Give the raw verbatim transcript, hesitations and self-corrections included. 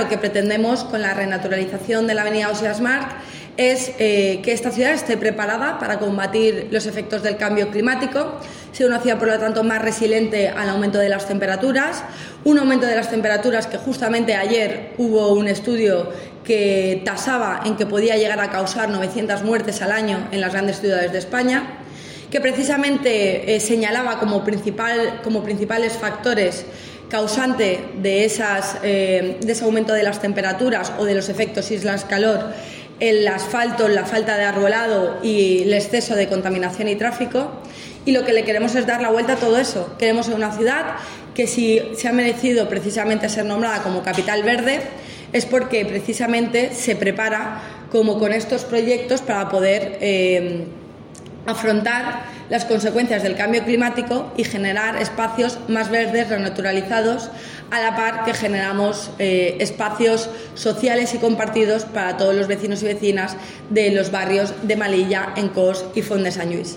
lo que pretendemos con la renaturalización de la avenida Ausiàs Marc es eh, que esta ciudad esté preparada para combatir los efectos del cambio climático, sea una ciudad, por lo tanto, más resiliente al aumento de las temperaturas, un aumento de las temperaturas que justamente ayer hubo un estudio que tasaba en que podía llegar a causar novecientas muertes al año en las grandes ciudades de España, que precisamente eh, señalaba como, principal, como principales factores causante de, esas, eh, de ese aumento de las temperaturas o de los efectos islas-calor el asfalto, la falta de arbolado y el exceso de contaminación y tráfico. Y lo que le queremos es dar la vuelta a todo eso. Queremos una ciudad que, si se ha merecido precisamente ser nombrada como capital verde, es porque precisamente se prepara como con estos proyectos para poder eh, afrontar las consecuencias del cambio climático y generar espacios más verdes, renaturalizados, a la par que generamos eh, espacios sociales y compartidos para todos los vecinos y vecinas de los barrios de Melilla, Encós y Font de Sant Lluís.